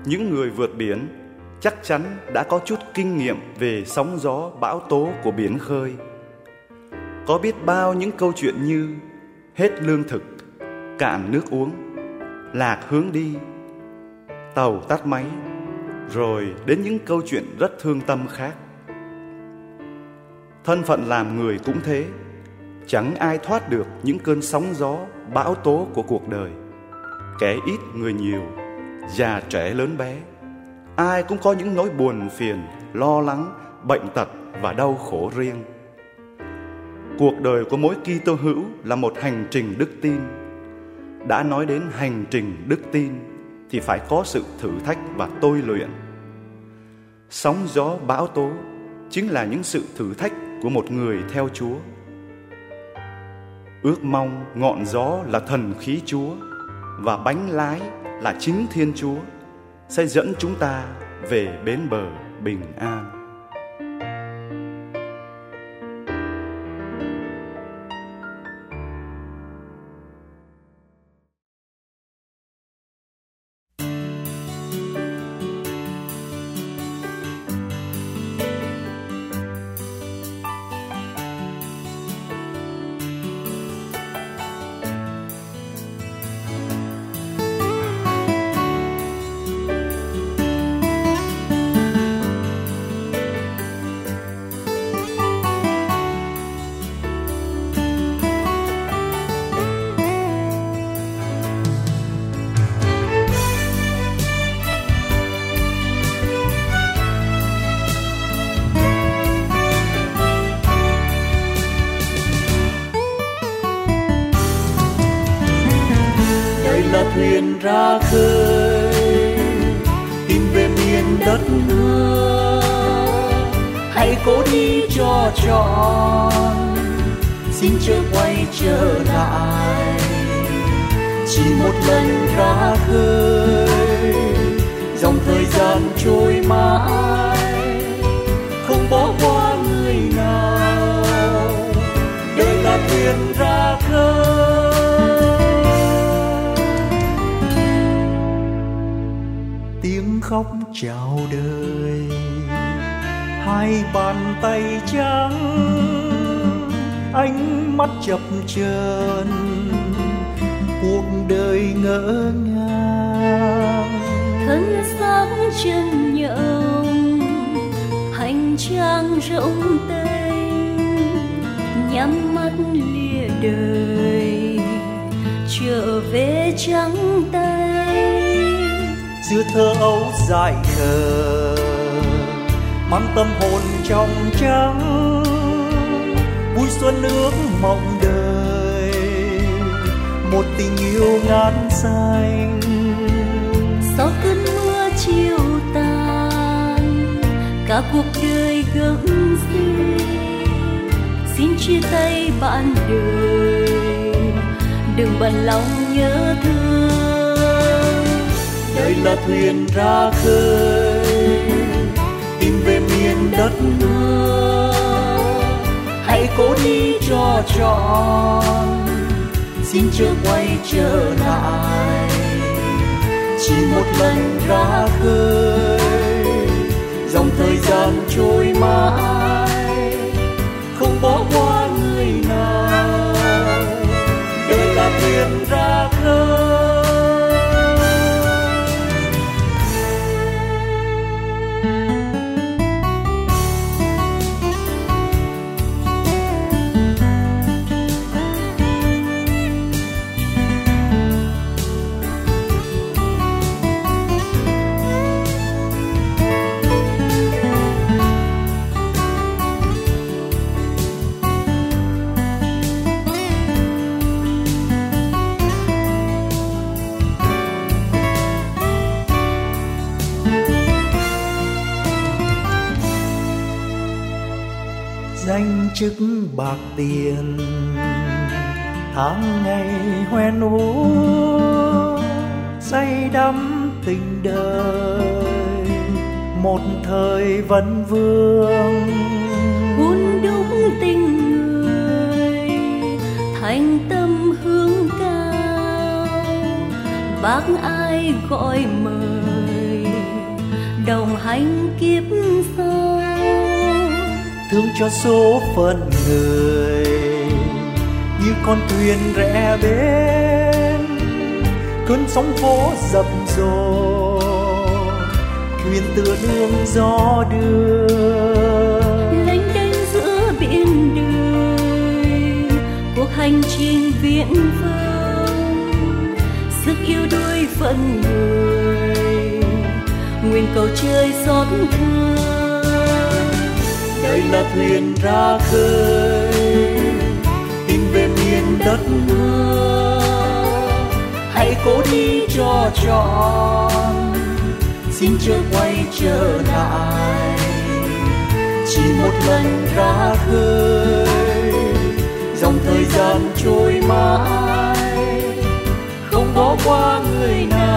những người vượt biển chắc chắn đã có chút kinh nghiệm về sóng gió bão tố của biển khơi. Có biết bao những câu chuyện như hết lương thực, cạn nước uống, lạc hướng đi, tàu tắt máy, rồi đến những câu chuyện rất thương tâm khác. Thân phận làm người cũng thế, chẳng ai thoát được những cơn sóng gió bão tố của cuộc đời. Kẻ ít người nhiều, già trẻ lớn bé, ai cũng có những nỗi buồn phiền, lo lắng, bệnh tật và đau khổ riêng. Cuộc đời của mỗi Kitô hữu là một hành trình đức tin. Đã nói đến hành trình đức tin thì phải có sự thử thách và tôi luyện. Sóng gió bão tố chính là những sự thử thách của một người theo Chúa. Ước mong ngọn gió là thần khí Chúa và bánh lái là chính Thiên Chúa sẽ dẫn chúng ta về bến bờ bình an. thuyền ra khơi tìm về miền đất hứa. Hãy cố đi cho trọn, xin chớ quay trở lại. Chỉ một lần ra khơi, dòng thời gian trôi mãi, không bỏ qua người nào. Đời là thuyền ra khơi. Tiếng khóc chào đời, hai bàn tay trắng, ánh mắt chập chờn, cuộc đời ngỡ ngàng. Thân xác chân nhộng, hành trang rộng tênh, nhắm mắt lìa đời, trở về trắng tay. Giữa thơ ấu dại khờ, mang tâm hồn trong trắng, vui xuân ước mộng đời, một tình yêu ngát xanh. Sau cơn mưa chiều tàn, cả cuộc đời gấm xin, xin chia tay bạn đời, đừng bận lòng nhớ thương. Đây là thuyền ra khơi, tìm về miền đất hứa. Hãy cố đi cho trọn, xin chớ quay trở lại. Chỉ một lần ra khơi, dòng thời gian trôi mãi, không bỏ qua người nào. Đời là thuyền ra khơi. Danh chức bạc tiền, tháng ngày hoen ố, say đắm tình đời, một thời vấn vương. Hôn đúc tình người, thành tâm hướng cao, bác ai gọi mời, đồng hành kiếp sau. Thương cho số phận người như con thuyền rẽ bến, cơn sóng vỗ dập dồ, thuyền tựa nương gió đưa. Lênh đênh giữa biển đời, cuộc hành trình viễn vông, sức yêu đuối phận người, nguyện cầu trời xót thương. Đây là thuyền ra khơi, tìm về miền đất mưa. Hãy cố đi cho trọn, xin chớ quay trở lại. Chỉ một lần ra khơi, dòng thời gian trôi mãi, không bỏ qua người nào.